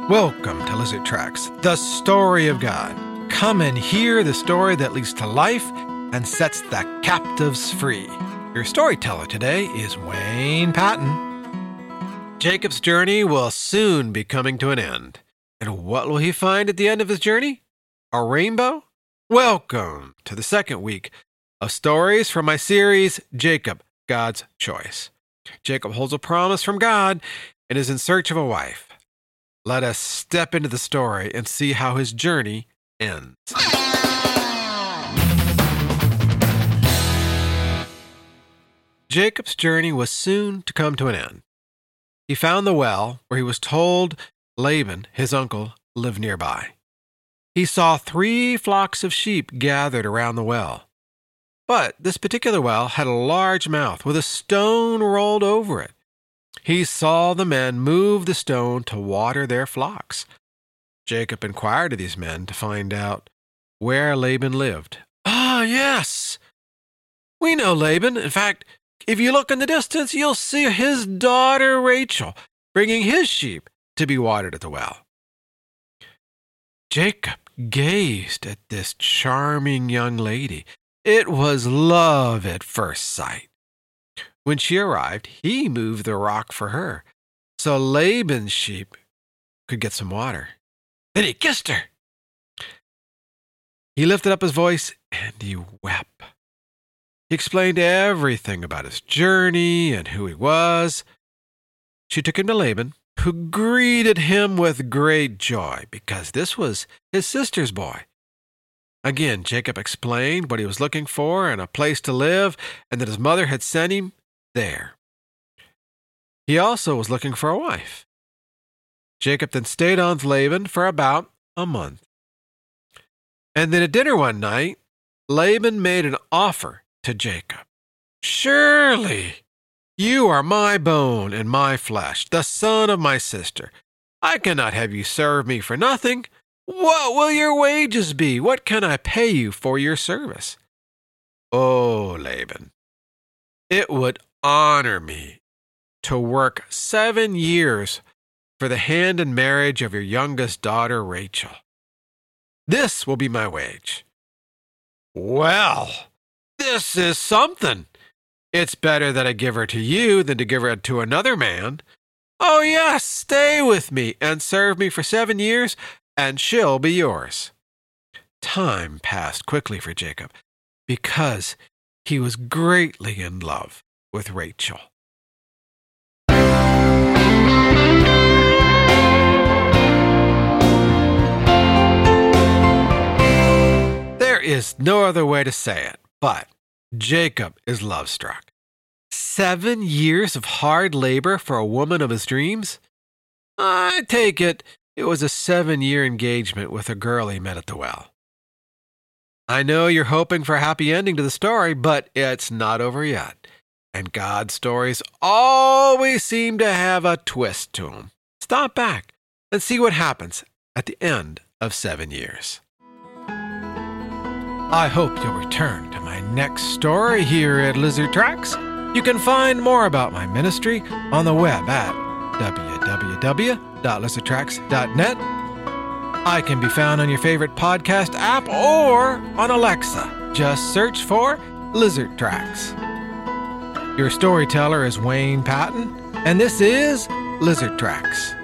Welcome to Lizard Tracks, the story of God. Come and hear the story that leads to life and sets the captives free. Your storyteller today is Wayne Patton. Jacob's journey will soon be coming to an end. And what will he find at the end of his journey? A rainbow? Welcome to the second week of stories from my series, Jacob, God's Choice. Jacob holds a promise from God and is in search of a wife. Let us step into the story and see how his journey ends. Jacob's journey was soon to come to an end. He found the well where he was told Laban, his uncle, lived nearby. He saw 3 flocks of sheep gathered around the well. But this particular well had a large mouth with a stone rolled over it. He saw the men move the stone to water their flocks. Jacob inquired of these men to find out where Laban lived. "Ah, yes! We know Laban. In fact, if you look in the distance, you'll see his daughter Rachel bringing his sheep to be watered at the well." Jacob gazed at this charming young lady. It was love at first sight. When she arrived, he moved the rock for her, so Laban's sheep could get some water. Then he kissed her. He lifted up his voice and he wept. He explained everything about his journey and who he was. She took him to Laban, who greeted him with great joy because this was his sister's boy. Again, Jacob explained what he was looking for and a place to live, and that his mother had sent him there. He also was looking for a wife. Jacob then stayed on with Laban for about a month. And then at dinner one night, Laban made an offer to Jacob. "Surely you are my bone and my flesh, the son of my sister. I cannot have you serve me for nothing. What will your wages be? What can I pay you for your service?" "Oh, Laban, it would honor me to work 7 years for the hand in marriage of your youngest daughter, Rachel. This will be my wage." "Well, this is something. It's better that I give her to you than to give her to another man. Oh, yes, stay with me and serve me for 7 years, and she'll be yours." Time passed quickly for Jacob because he was greatly in love with Rachel. There is no other way to say it, but Jacob is love-struck. 7 years of hard labor for a woman of his dreams? I take it was a 7-year engagement with a girl he met at the well. I know you're hoping for a happy ending to the story, but it's not over yet. And God's stories always seem to have a twist to them. Stop back and see what happens at the end of 7 years. I hope you'll return to my next story here at Lizard Tracks. You can find more about my ministry on the web at www.lizardtracks.net. I can be found on your favorite podcast app or on Alexa. Just search for Lizard Tracks. Your storyteller is Wayne Patton, and this is Lizard Tracks.